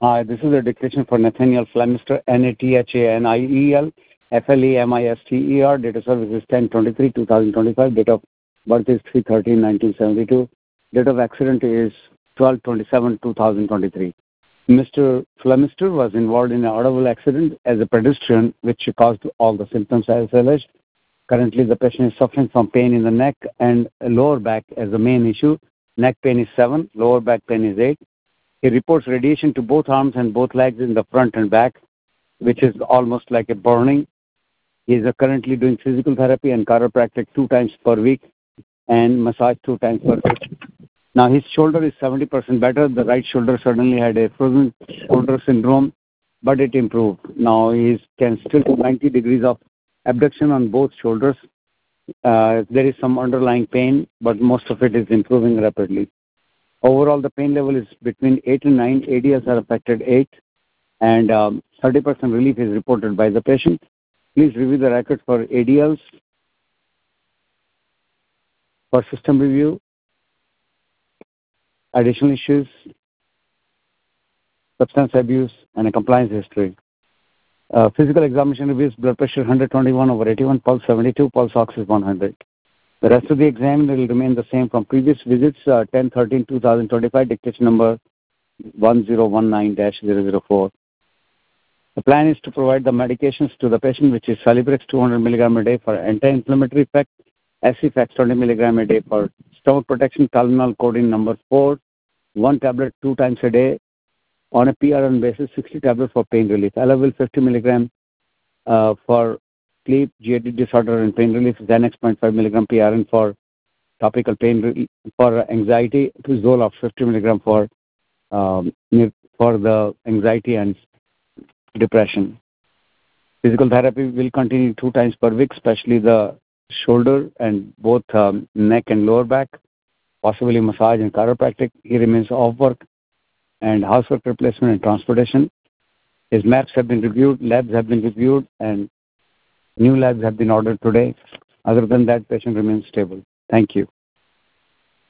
Hi, this is a dictation for Nathaniel Flemister, Nathaniel Flemister. Date of service is 10/23/2025. Date of birth is 3/13/1972. Date of accident is 12/27/2023. Mr. Flemister was involved in an automobile accident as a pedestrian, which caused all the symptoms as alleged. Currently, the patient is suffering from pain in the neck and lower back as the main issue. Neck pain is 7, lower back pain is 8. He reports radiation to both arms and both legs in the front and back, which is almost like a burning. He is currently doing physical therapy and chiropractic 2 times per week and massage 2 times per week. Now his shoulder is 70% better. The right shoulder suddenly had a frozen shoulder syndrome, but it improved. Now he can still do 90 degrees of abduction on both shoulders. There is some underlying pain, but most of it is improving rapidly. Overall, the pain level is between 8 and 9. ADLs are affected 8, and 30% relief is reported by the patient. Please review the record for ADLs, for system review, additional issues, substance abuse, and a compliance history. Physical examination reviews blood pressure 121/81, pulse 72, pulse ox is 100. The rest of the exam will remain the same from previous visits, 10/13/2025, dictation number 1019-004. The plan is to provide the medications to the patient, which is Celebrex 200 mg a day for anti-inflammatory effect, Aciphex 20 mg a day for stomach protection, Tylenol codeine number 4, 1 tablet 2 times a day on a PRN basis, 60 tablets for pain relief. Elavil 50 mg for sleep, GAD disorder and pain relief, Xanax 0.5 mg PRN for topical pain relief, for anxiety, to Zoloft 50 mg for the anxiety and depression. Physical therapy will continue 2 times per week, especially the shoulder and both neck and lower back, possibly massage and chiropractic. He remains off work and housework replacement and transportation. His maps have been reviewed, labs have been reviewed, and new labs have been ordered today. Other than that, patient remains stable. Thank you.